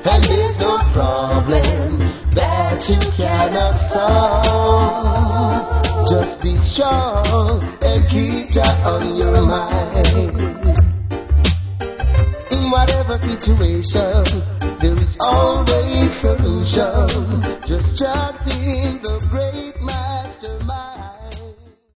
and there's no problem that you cannot solve. Just be strong and keep that on your mind. In whatever situation, there is always solution. Just trust in